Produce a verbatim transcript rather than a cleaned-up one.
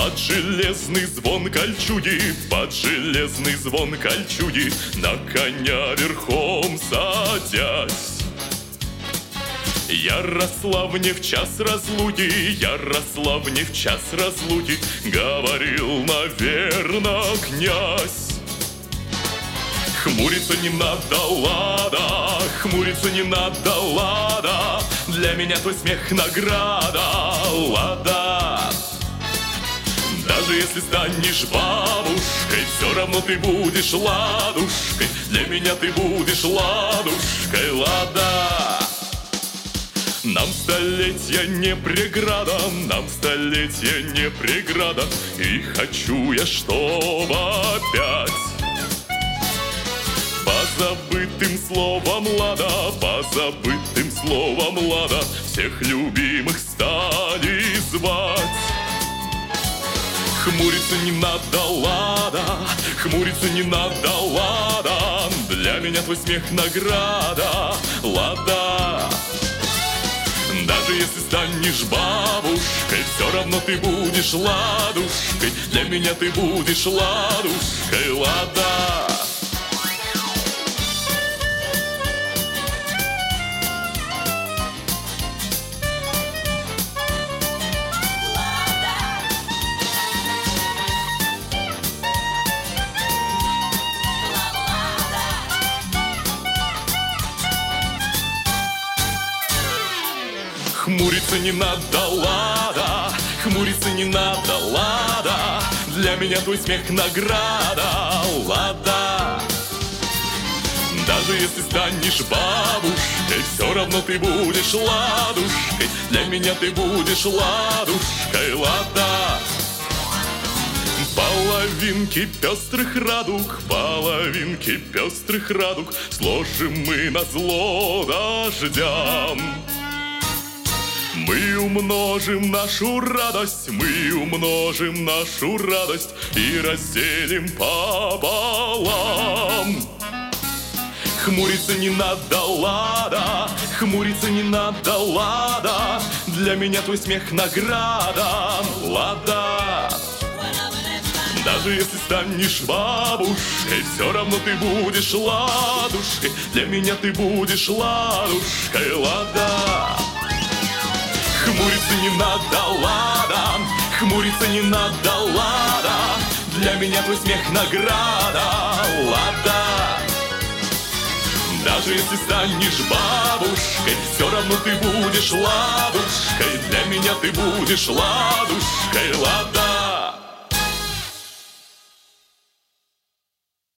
Под железный звон кольчуги, под железный звон кольчуги, на коня верхом садясь. Ярославне в час разлуки, Ярославне в час разлуки говорил, наверно, князь. Хмуриться не надо, лада, хмуриться не надо, лада, для меня твой смех награда, лада. Даже если станешь бабушкой, все равно ты будешь ладушкой, для меня ты будешь ладушкой, лада. Нам столетия не преграда, нам столетия не преграда, и хочу я, чтобы опять по забытым словам лада, по забытым словам лада всех любимых стали звать. Хмуриться не надо, лада, хмуриться не надо, лада, для меня твой смех награда, лада. Даже если станешь бабушкой, все равно ты будешь ладушкой, для меня ты будешь ладушкой, лада. Хмуриться не надо, лада, хмуриться не надо, лада, для меня твой смех награда, лада. Даже если станешь бабушкой, все равно ты будешь ладушкой, для меня ты будешь ладушкой, лада. Половинки пестрых радуг, половинки пестрых радуг сложим мы назло дождям. Мы умножим нашу радость, мы умножим нашу радость и разделим пополам. Хмуриться не надо, лада, хмуриться не надо, лада, для меня твой смех награда, лада. Даже если станешь бабушкой, все равно ты будешь ладушкой, для меня ты будешь ладушкой, лада. Хмуриться не надо, лада, хмуриться не надо, лада, для меня твой смех награда, лада. Даже если станешь бабушкой, все равно ты будешь ладушкой, для меня ты будешь ладушкой, лада.